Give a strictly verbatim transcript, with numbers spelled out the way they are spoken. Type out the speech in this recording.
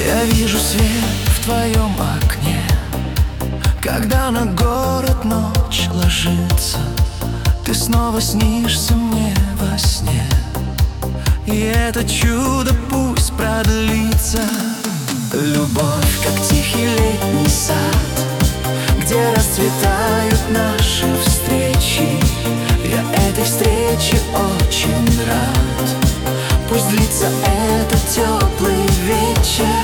Я вижу свет в твоем окне, когда на город ночь ложится. Ты снова снишься мне во сне, и это чудо пусть продлится. Любовь, как тихий летний сад, где расцветают наши встречи. Я этой встрече очень рад. Пусть длится этот теплый вечер.